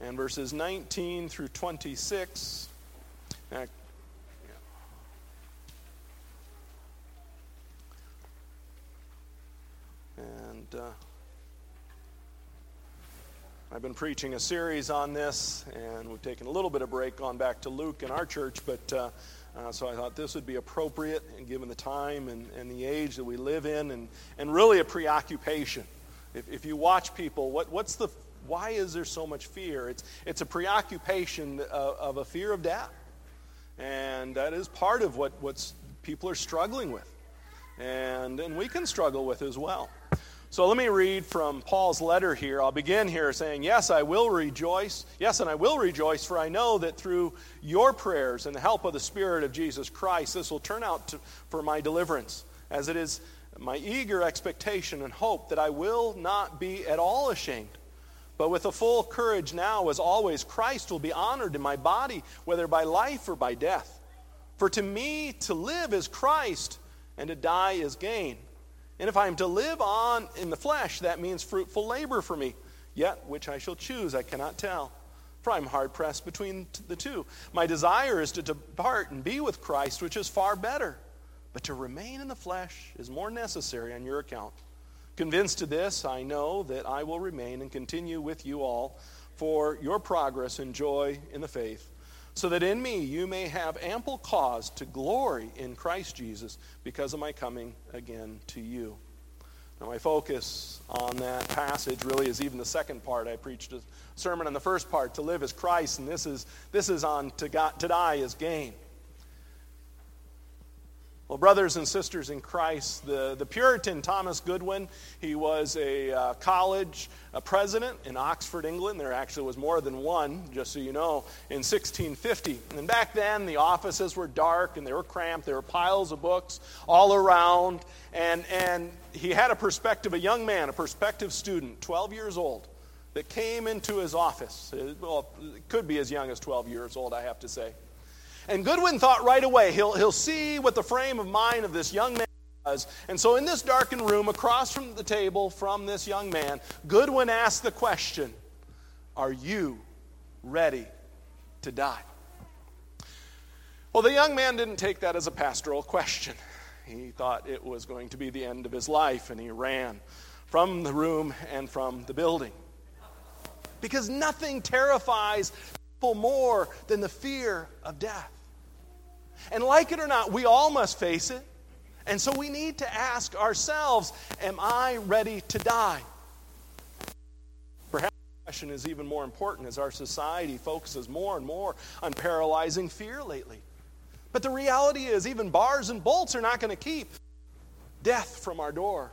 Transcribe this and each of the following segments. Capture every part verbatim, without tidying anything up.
and verses nineteen through twenty-six. Now, and uh, I've been preaching a series on this, and we've taken a little bit of break, gone back to Luke in our church, but uh, uh, so I thought this would be appropriate, and given the time and, and the age that we live in, and, and really a preoccupation. If, if you watch people, what, what's the why is there so much fear? It's it's a preoccupation of, of a fear of death, and that is part of what what's people are struggling with, and and we can struggle with as well. So let me read from Paul's letter here. I'll begin here saying, yes, I will rejoice. Yes, and I will rejoice, for I know that through your prayers and the help of the Spirit of Jesus Christ, this will turn out to, for my deliverance, as it is my eager expectation and hope that I will not be at all ashamed, but with a full courage now, as always, Christ will be honored in my body, whether by life or by death. For to me to live is Christ, and to die is gain. And if I am to live on in the flesh, that means fruitful labor for me. Yet which I shall choose, I cannot tell. For I am hard-pressed between the two. My desire is to depart and be with Christ, which is far better. But to remain in the flesh is more necessary on your account. Convinced of this, I know that I will remain and continue with you all for your progress and joy in the faith, so that in me you may have ample cause to glory in Christ Jesus because of my coming again to you. Now my focus on that passage really is even the second part. I preached a sermon on the first part, to live as Christ, and this is this is on to, God, to die as gain. Well, brothers and sisters in Christ, the, the Puritan Thomas Goodwin, he was a uh, college a president in Oxford, England. There actually was more than one, just so you know, in sixteen fifty. And back then, the offices were dark and they were cramped. There were piles of books all around. And, and he had a perspective, a young man, a prospective student, twelve years old, that came into his office. Well, it could be as young as twelve years old, I have to say. And Goodwin thought right away, he'll, he'll see what the frame of mind of this young man was. And so in this darkened room, across from the table from this young man, Goodwin asked the question, are you ready to die? Well, the young man didn't take that as a pastoral question. He thought it was going to be the end of his life, and he ran from the room and from the building. Because nothing terrifies people more than the fear of death. And like it or not, we all must face it. And so we need to ask ourselves, am I ready to die? Perhaps the question is even more important as our society focuses more and more on paralyzing fear lately. But the reality is, even bars and bolts are not going to keep death from our door.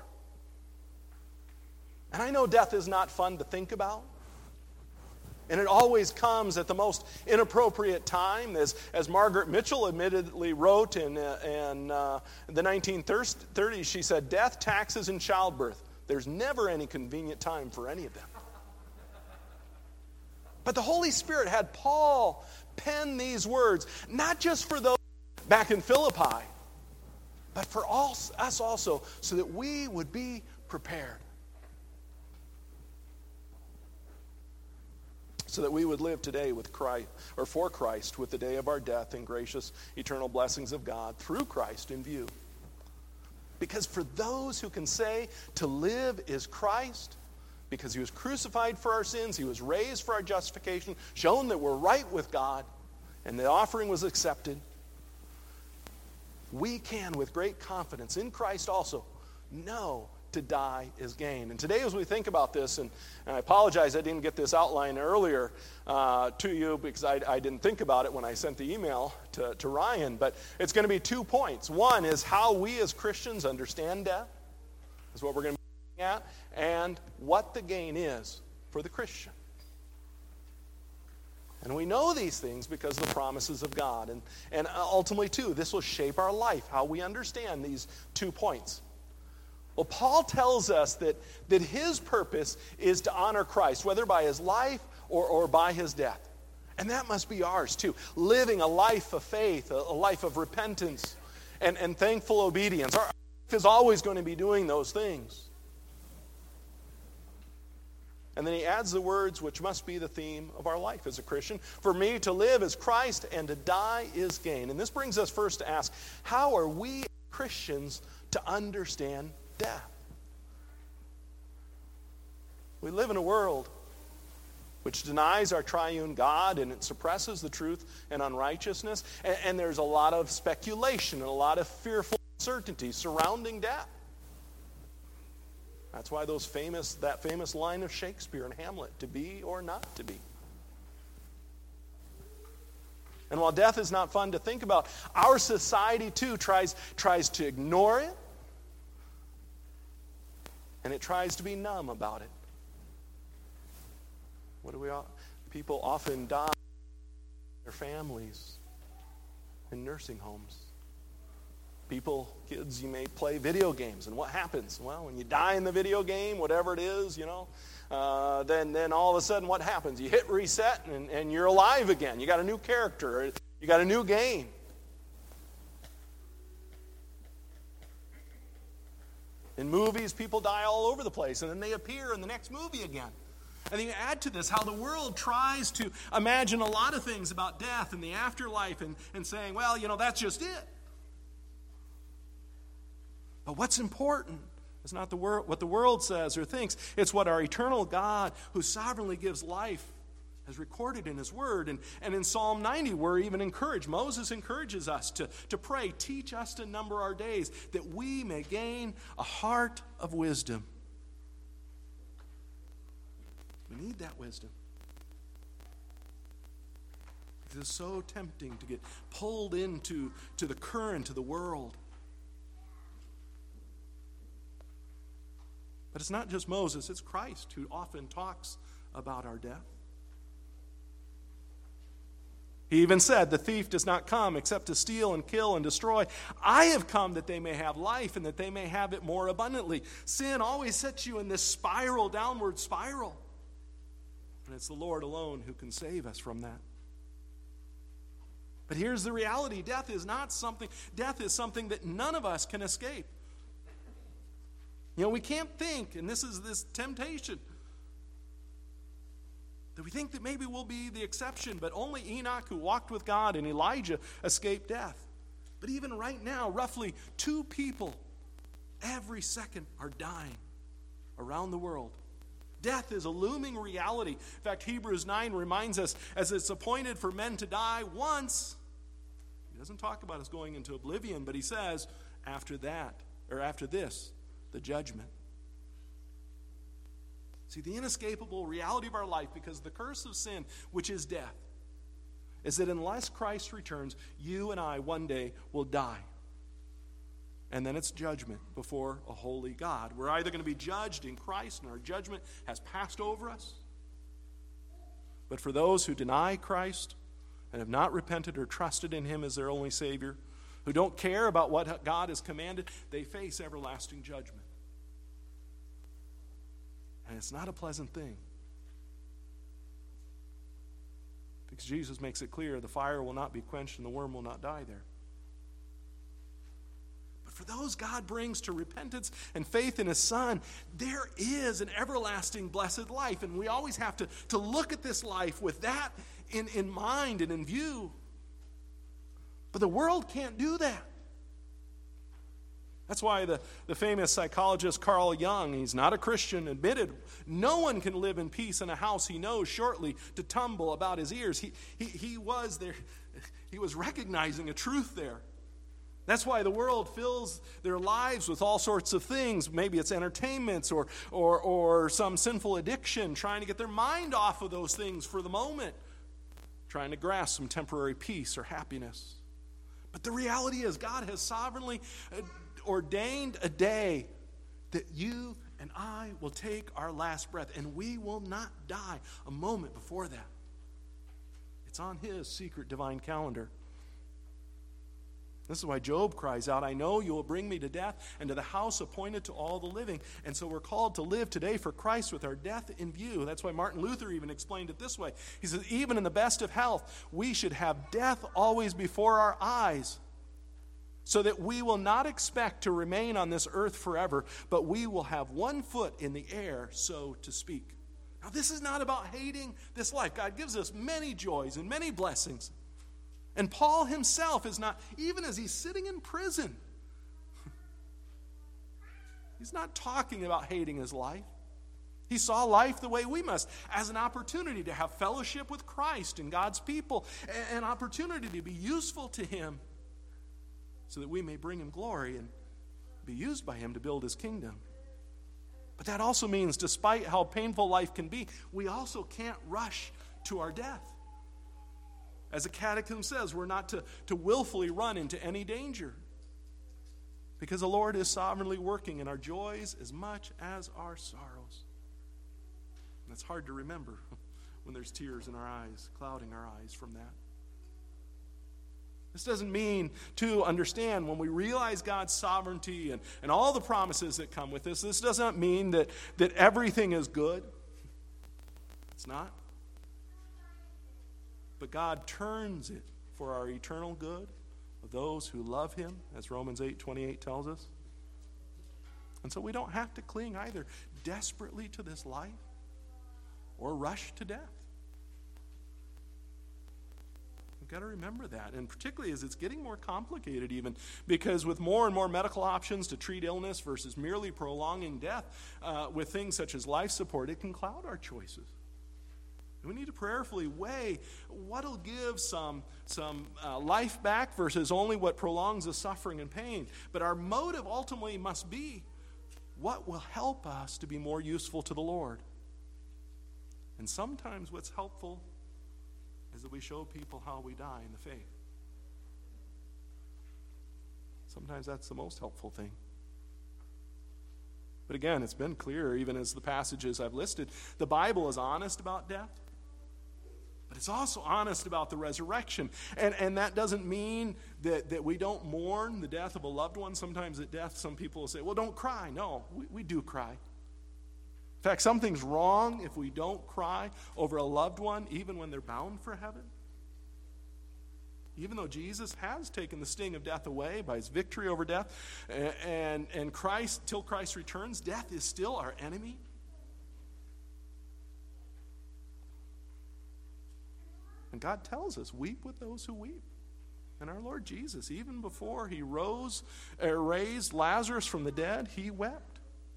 And I know death is not fun to think about. And it always comes at the most inappropriate time. As, as Margaret Mitchell admittedly wrote in, uh, in uh, the nineteen thirties, she said, death, taxes, and childbirth. There's never any convenient time for any of them. But the Holy Spirit had Paul pen these words, not just for those back in Philippi, but for all, us also, so that we would be prepared. So that we would live today with Christ, or for Christ, with the day of our death and gracious eternal blessings of God through Christ in view. Because for those who can say to live is Christ, because he was crucified for our sins, he was raised for our justification, shown that we're right with God, and the offering was accepted, we can, with great confidence in Christ also, know to die is gain. And today as we think about this, and, and I apologize I didn't get this outline earlier uh, to you because I, I didn't think about it when I sent the email to, to Ryan, but it's going to be two points. One is how we as Christians understand death, is what we're going to be looking at, and what the gain is for the Christian. And we know these things because of the promises of God. And, and ultimately, too, this will shape our life, how we understand these two points. Well, Paul tells us that, that his purpose is to honor Christ, whether by his life or, or by his death. And that must be ours, too. Living a life of faith, a, a life of repentance, and, and thankful obedience. Our life is always going to be doing those things. And then he adds the words which must be the theme of our life as a Christian. For me to live is Christ, and to die is gain. And this brings us first to ask, how are we Christians to understand death? We live in a world which denies our triune God, and it suppresses the truth and unrighteousness. And, and there's a lot of speculation and a lot of fearful uncertainty surrounding death. That's why those famous that famous line of Shakespeare in Hamlet, to be or not to be. And while death is not fun to think about, our society too tries, tries to ignore it, and it tries to be numb about it. What do we all? People often die in their families, in nursing homes. People, kids, you may play video games, and what happens? Well, when you die in the video game, whatever it is, you know, uh, then then all of a sudden what happens? You hit reset, and, and you're alive again. You got a new character. You got a new game. In movies, people die all over the place, and then they appear in the next movie again. And then you add to this how the world tries to imagine a lot of things about death and the afterlife, and, and saying, well, you know, that's just it. But what's important is not the wor- what the world says or thinks. It's what our eternal God, who sovereignly gives life, has recorded in His Word. And, and in Psalm ninety, we're even encouraged. Moses encourages us to, to pray, teach us to number our days, that we may gain a heart of wisdom. We need that wisdom. It is so tempting to get pulled into to the current of the world. But it's not just Moses, it's Christ who often talks about our death. He even said, the thief does not come except to steal and kill and destroy. I have come that they may have life and that they may have it more abundantly. Sin always sets you in this spiral, downward spiral. And it's the Lord alone who can save us from that. But here's the reality. Death is not something, death is something that none of us can escape. You know, we can't think, and this is this temptation, that we think that maybe we'll be the exception, but only Enoch, who walked with God, and Elijah escaped death. But even right now, roughly two people every second are dying around the world. Death is a looming reality. In fact, Hebrews nine reminds us, as it's appointed for men to die once, he doesn't talk about us going into oblivion, but he says, after that, or after this, the judgment. See, the inescapable reality of our life, because of the curse of sin, which is death, is that unless Christ returns, you and I one day will die. And then it's judgment before a holy God. We're either going to be judged in Christ, and our judgment has passed over us. But for those who deny Christ and have not repented or trusted in Him as their only Savior, who don't care about what God has commanded, they face everlasting judgment. And it's not a pleasant thing. Because Jesus makes it clear the fire will not be quenched and the worm will not die there. But for those God brings to repentance and faith in His Son, there is an everlasting blessed life. And we always have to, to look at this life with that in, in mind and in view. But the world can't do that. That's why the, the famous psychologist Carl Jung, he's not a Christian, admitted no one can live in peace in a house he knows shortly to tumble about his ears. He, he, he was there, he was recognizing a truth there. That's why the world fills their lives with all sorts of things. Maybe it's entertainments or, or, or some sinful addiction, trying to get their mind off of those things for the moment, trying to grasp some temporary peace or happiness. But the reality is God has sovereignly ordained a day that you and I will take our last breath, and we will not die a moment before that. It's on His secret divine calendar. This is why Job cries out, I know you will bring me to death and to the house appointed to all the living. And so we're called to live today for Christ with our death in view. That's why Martin Luther even explained it this way. He says, even in the best of health, we should have death always before our eyes, so that we will not expect to remain on this earth forever, but we will have one foot in the air, so to speak. Now, this is not about hating this life. God gives us many joys and many blessings. And Paul himself is not, even as he's sitting in prison, he's not talking about hating his life. He saw life the way we must, as an opportunity to have fellowship with Christ and God's people, an opportunity to be useful to him so that we may bring him glory and be used by him to build his kingdom. But that also means, despite how painful life can be, we also can't rush to our death. As the Catechism says, we're not to, to willfully run into any danger, because the Lord is sovereignly working in our joys as much as our sorrows. And it's hard to remember when there's tears in our eyes, clouding our eyes from that. This doesn't mean to understand when we realize God's sovereignty and, and all the promises that come with this, this does not mean that, that everything is good. It's not. But God turns it for our eternal good of those who love him, as Romans eight twenty-eight tells us. And so we don't have to cling either desperately to this life or rush to death. We've got to remember that, and particularly as it's getting more complicated even, because with more and more medical options to treat illness versus merely prolonging death, uh, with things such as life support, it can cloud our choices. We need to prayerfully weigh what'll give some, some uh, life back versus only what prolongs the suffering and pain. But our motive ultimately must be what will help us to be more useful to the Lord. And sometimes what's helpful is that we show people how we die in the faith. Sometimes that's the most helpful thing. But again, it's been clear, even as the passages I've listed, the Bible is honest about death. But it's also honest about the resurrection. And, and that doesn't mean that, that we don't mourn the death of a loved one. Sometimes at death, some people will say, well, don't cry. No, we, we do cry. In fact, something's wrong if we don't cry over a loved one, even when they're bound for heaven. Even though Jesus has taken the sting of death away by his victory over death, and, and, and Christ, till Christ returns, death is still our enemy. And God tells us, weep with those who weep. And our Lord Jesus, even before he rose, or raised Lazarus from the dead, he wept.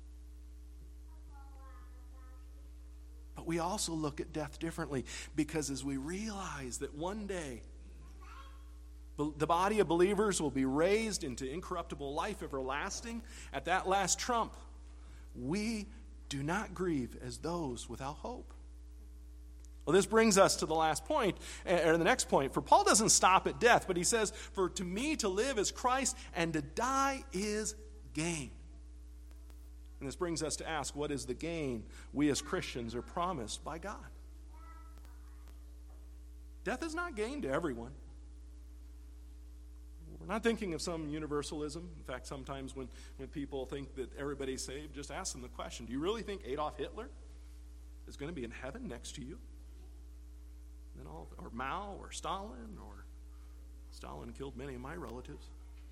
But we also look at death differently, because as we realize that one day the body of believers will be raised into incorruptible life everlasting at that last trump, we do not grieve as those without hope. Well, this brings us to the last point, or the next point. For Paul doesn't stop at death, but he says, for to me to live is Christ, and to die is gain. And this brings us to ask, what is the gain we as Christians are promised by God? Death is not gain to everyone. We're not thinking of some universalism. In fact, sometimes when, when people think that everybody's saved, just ask them the question, do you really think Adolf Hitler is going to be in heaven next to you? And all, or Mao, or Stalin, or Stalin killed many of my relatives.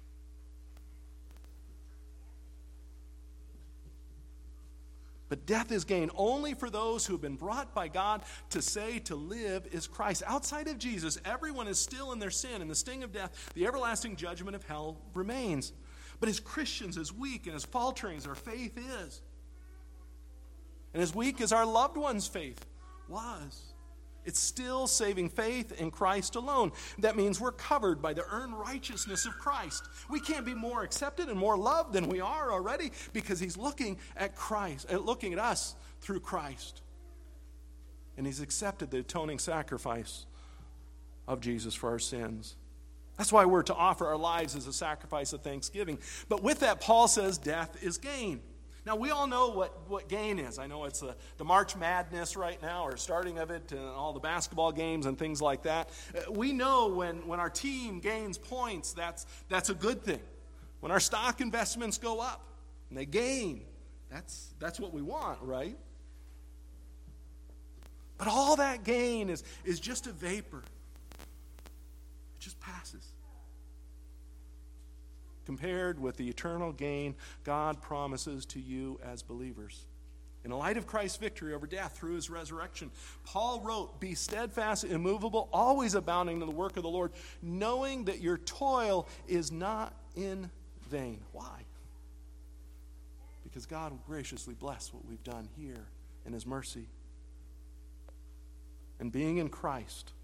But death is gain only for those who have been brought by God to say to live is Christ. Outside of Jesus, everyone is still in their sin, and the sting of death, the everlasting judgment of hell remains. But as Christians, as weak and as faltering as our faith is, and as weak as our loved ones' faith was, it's still saving faith in Christ alone. That means we're covered by the earned righteousness of Christ. We can't be more accepted and more loved than we are already, because he's looking at Christ, looking at us through Christ. And he's accepted the atoning sacrifice of Jesus for our sins. That's why we're to offer our lives as a sacrifice of thanksgiving. But with that, Paul says death is gain. Now, we all know what, what gain is. I know it's the, the March Madness right now, or starting of it, and all the basketball games and things like that. Uh, we know when, when our team gains points, that's, that's a good thing. When our stock investments go up and they gain, that's, that's what we want, right? But all that gain is, is just a vapor. It just passes. Compared with the eternal gain God promises to you as believers. In the light of Christ's victory over death through his resurrection, Paul wrote, "Be steadfast, immovable, always abounding in the work of the Lord, knowing that your toil is not in vain." Why? Because God will graciously bless what we've done here in his mercy. And being in Christ,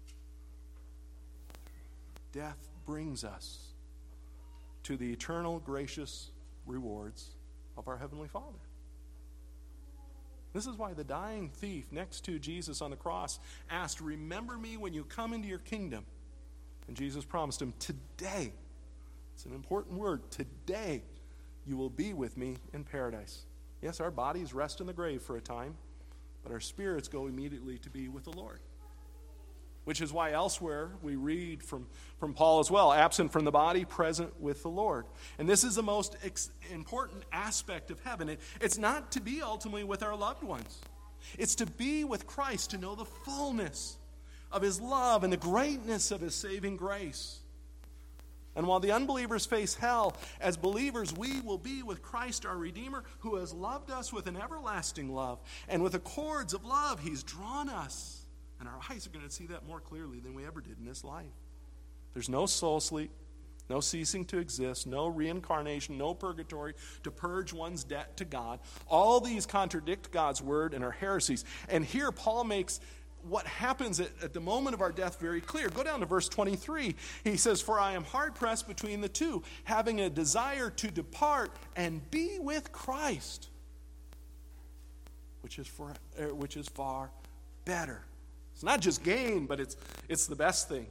death brings us to the eternal gracious rewards of our Heavenly Father. This is why the dying thief next to Jesus on the cross asked, "Remember me when you come into your kingdom." And Jesus promised him, "Today," it's an important word, "today you will be with me in paradise." Yes, our bodies rest in the grave for a time, but our spirits go immediately to be with the Lord. Which is why elsewhere we read from, from Paul as well, absent from the body, present with the Lord. And this is the most ex- important aspect of heaven. It, it's not to be ultimately with our loved ones. It's to be with Christ, to know the fullness of his love and the greatness of his saving grace. And while the unbelievers face hell, as believers we will be with Christ our Redeemer, who has loved us with an everlasting love. And with the cords of love he's drawn us. And our eyes are going to see that more clearly than we ever did in this life. There's no soul sleep, no ceasing to exist, no reincarnation, no purgatory to purge one's debt to God. All these contradict God's word and are heresies. And here Paul makes what happens at, at the moment of our death very clear. Go down to verse twenty-three. He says, "For I am hard-pressed between the two, having a desire to depart and be with Christ, which is, for, er, which is far better." It's not just gain, but it's it's the best thing.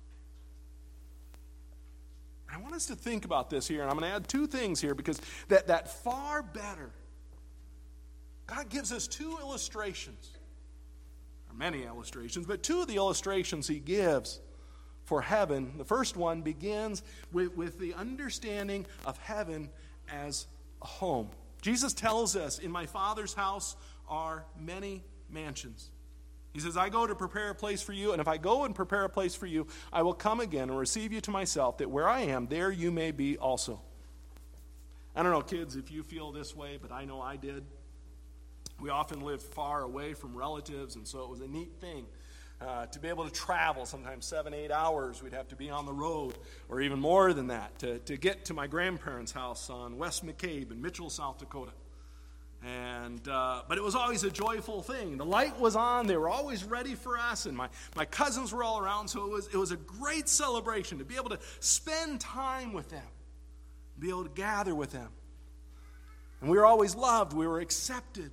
I want us to think about this here, and I'm going to add two things here, because that, that far better, God gives us two illustrations, or many illustrations, but two of the illustrations he gives for heaven. The first one begins with, with the understanding of heaven as a home. Jesus tells us, "In my Father's house are many mansions." He says, "I go to prepare a place for you, and if I go and prepare a place for you, I will come again and receive you to myself, that where I am, there you may be also." I don't know, kids, if you feel this way, but I know I did. We often lived far away from relatives, and so it was a neat thing uh, to be able to travel, sometimes seven, eight hours. We'd have to be on the road, or even more than that, to, to get to my grandparents' house on West McCabe in Mitchell, South Dakota. And uh, but it was always a joyful thing. The light was on. They were always ready for us, and my, my cousins were all around. So it was it was a great celebration to be able to spend time with them, be able to gather with them. And we were always loved. We were accepted.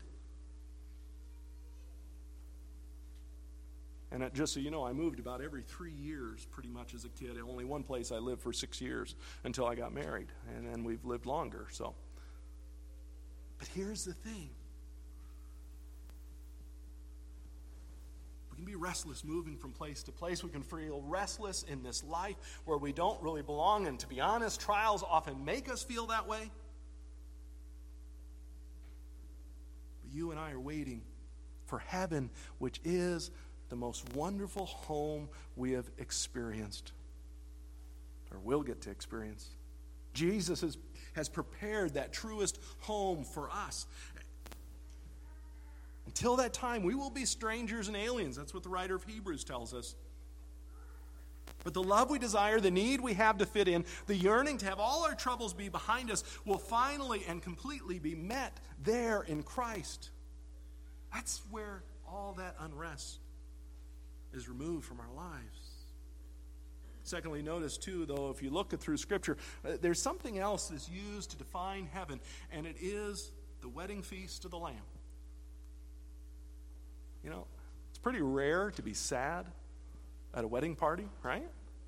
And it, just so you know, I moved about every three years pretty much as a kid. Only one place I lived for six years until I got married, and then we've lived longer. So. But here's the thing. We can be restless moving from place to place. We can feel restless in this life where we don't really belong. And to be honest, trials often make us feel that way. But you and I are waiting for heaven, which is the most wonderful home we have experienced, or will get to experience. Jesus has, has prepared that truest home for us. Until that time, we will be strangers and aliens. That's what the writer of Hebrews tells us. But the love we desire, the need we have to fit in, the yearning to have all our troubles be behind us, will finally and completely be met there in Christ. That's where all that unrest is removed from our lives. Secondly, notice too, though, if you look through Scripture, uh, there's something else that's used to define heaven, and it is the wedding feast of the Lamb. You know, it's pretty rare to be sad at a wedding party, right?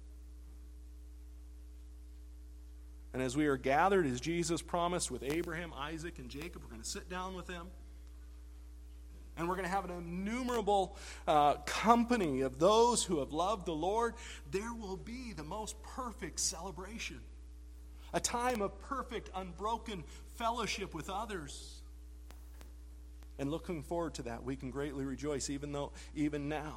And as we are gathered, as Jesus promised with Abraham, Isaac, and Jacob, we're going to sit down with them. And we're going to have an innumerable uh, company of those who have loved the Lord. There will be the most perfect celebration. A time of perfect, unbroken fellowship with others. And looking forward to that, we can greatly rejoice, even though, even now.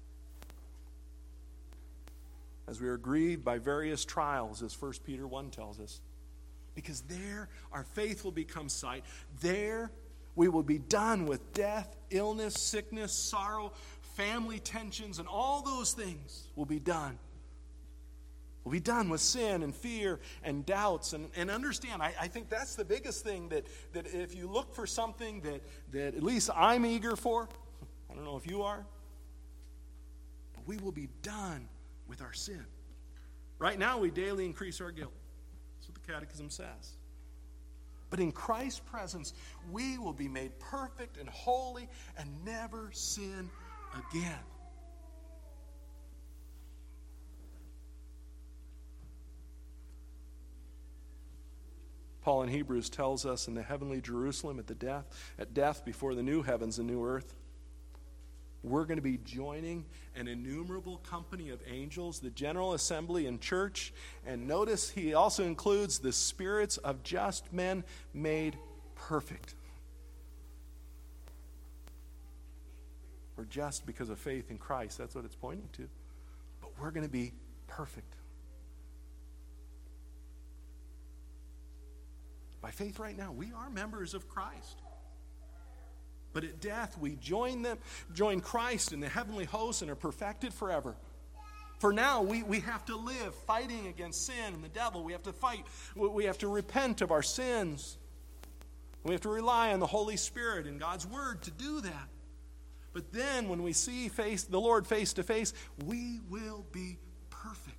As we are grieved by various trials, as First Peter one tells us. Because there, our faith will become sight. There, We will be done with death, illness, sickness, sorrow, family tensions, and all those things will be done. We'll be done with sin and fear and doubts. And, and understand, I, I think that's the biggest thing, that, that if you look for something that, that at least I'm eager for, I don't know if you are, but we will be done with our sin. Right now, we daily increase our guilt. That's what the Catechism says. But in Christ's presence, we will be made perfect and holy and never sin again. Paul in Hebrews tells us in the heavenly Jerusalem at the death, at death before the new heavens and new earth, we're going to be joining an innumerable company of angels, the general assembly and church. And notice he also includes the spirits of just men made perfect. We're just because of faith in Christ. That's what it's pointing to. But we're going to be perfect. By faith right now, we are members of Christ. But at death, we join them, join Christ in the heavenly hosts and are perfected forever. For now, we, we have to live fighting against sin and the devil. We have to fight. We have to repent of our sins. We have to rely on the Holy Spirit and God's Word to do that. But then when we see face, the Lord face to face, we will be perfect.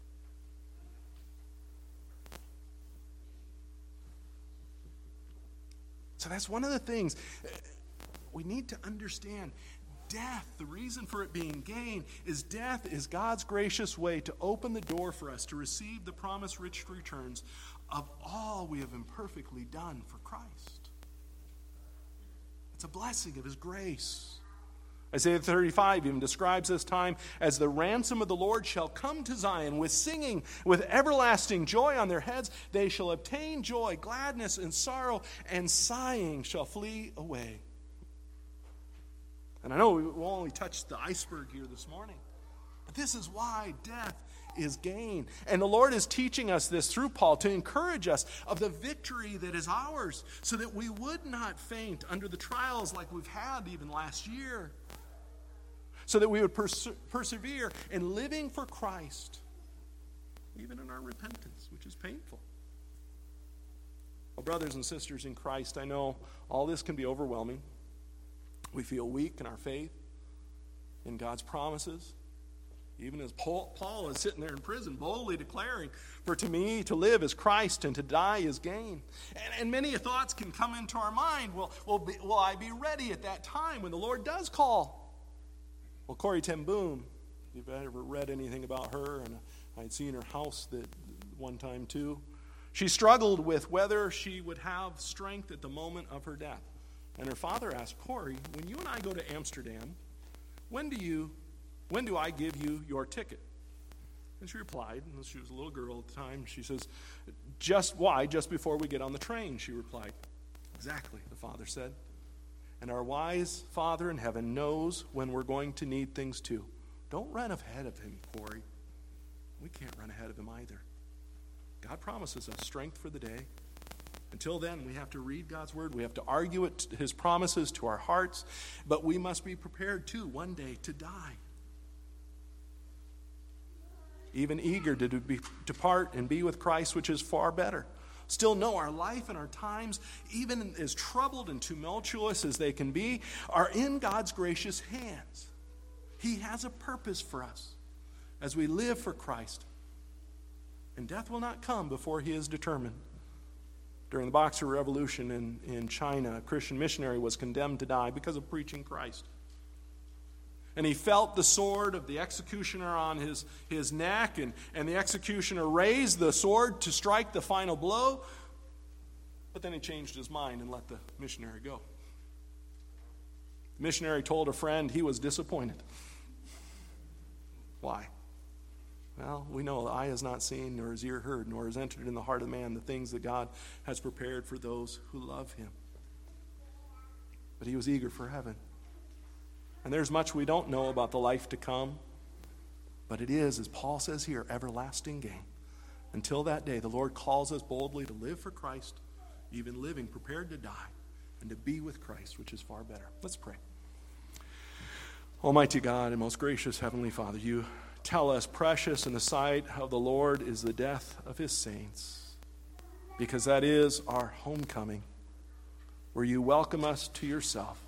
So that's one of the things we need to understand. Death, the reason for it being gain, is death is God's gracious way to open the door for us to receive the promised rich returns of all we have imperfectly done for Christ. It's a blessing of His grace. Isaiah thirty-five even describes this time as the ransom of the Lord shall come to Zion with singing, with everlasting joy on their heads. They shall obtain joy, gladness, and sorrow, and sighing shall flee away. And I know we will only touch the iceberg here this morning, but this is why death is gain. And the Lord is teaching us this through Paul to encourage us of the victory that is ours, so that we would not faint under the trials like we've had even last year, so that we would perse- persevere in living for Christ, even in our repentance, which is painful. Well, brothers and sisters in Christ, I know all this can be overwhelming. We feel weak in our faith, in God's promises. Even as Paul, Paul is sitting there in prison boldly declaring, for to me to live is Christ and to die is gain. And, and many thoughts can come into our mind. Well, will, be, will I be ready at that time when the Lord does call? Well, Corrie ten Boom, if you've ever read anything about her, and I'd seen her house that one time too, she struggled with whether she would have strength at the moment of her death. And her father asked, Corrie, when you and I go to Amsterdam, when do you, when do I give you your ticket? And she replied, and she was a little girl at the time, she says, just why? Just before we get on the train, she replied. Exactly, the father said. And our wise Father in heaven knows when we're going to need things too. Don't run ahead of Him, Corrie. We can't run ahead of Him either. God promises us strength for the day. Until then, we have to read God's Word. We have to argue it, His promises to our hearts. But we must be prepared, too, one day to die. Even eager to be, depart and be with Christ, which is far better. Still know our life and our times, even as troubled and tumultuous as they can be, are in God's gracious hands. He has a purpose for us as we live for Christ. And death will not come before He is determined. During the Boxer Revolution in, in China, a Christian missionary was condemned to die because of preaching Christ. And he felt the sword of the executioner on his, his neck, and, and the executioner raised the sword to strike the final blow, but then he changed his mind and let the missionary go. The missionary told a friend he was disappointed. Why? Well, we know eye has not seen, nor has ear heard, nor has entered in the heart of man the things that God has prepared for those who love Him. But he was eager for heaven. And there's much we don't know about the life to come, but it is, as Paul says here, everlasting gain. Until that day, the Lord calls us boldly to live for Christ, even living prepared to die, and to be with Christ, which is far better. Let's pray. Almighty God and most gracious Heavenly Father, you tell us precious in the sight of the Lord is the death of his saints, because that is our homecoming, where you welcome us to yourself.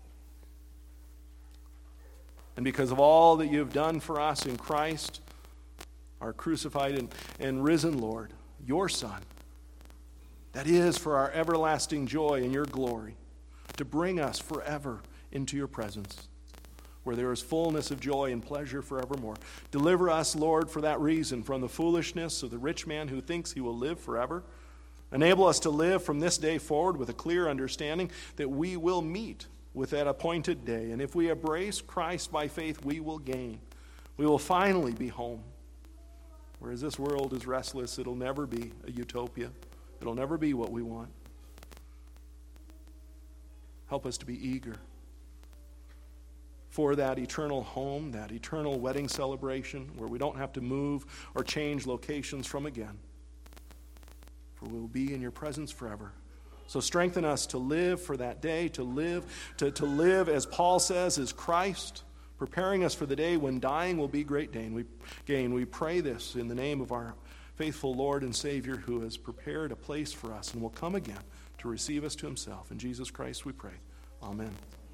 And because of all that you have done for us in Christ, our crucified and, and risen Lord, your Son, that is for our everlasting joy and your glory, to bring us forever into your presence, where there is fullness of joy and pleasure forevermore. Deliver us, Lord, for that reason, from the foolishness of the rich man who thinks he will live forever. Enable us to live from this day forward with a clear understanding that we will meet with that appointed day. And if we embrace Christ by faith, we will gain. We will finally be home. Whereas this world is restless, it'll never be a utopia. It'll never be what we want. Help us to be eager for that eternal home, that eternal wedding celebration where we don't have to move or change locations from again. For we will be in your presence forever. So strengthen us to live for that day, to live, to, to live, as Paul says, as Christ, preparing us for the day when dying will be great gain. We, gain. We pray this in the name of our faithful Lord and Savior, who has prepared a place for us and will come again to receive us to himself. In Jesus Christ we pray. Amen.